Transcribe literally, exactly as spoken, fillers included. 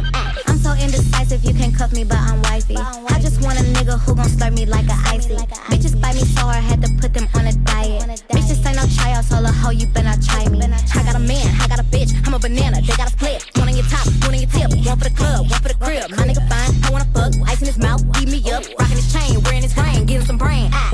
I'm so indecisive, you can't cuff me, but I'm wifey. I just want a nigga who gon' slurp me like a icy. Bitches bite me so hard, had to put them on a diet. Bitch, this ain't no tryouts, all a hoe, you better try me. I got a man, I got a bitch, I'm a banana, they got a split. One on your top, one on your tip, one for the club, one for the crib. My nigga fine, I wanna fuck, ice in his mouth, eat me up, rockin' his chain, wearing his ring, getting some brain. Ah.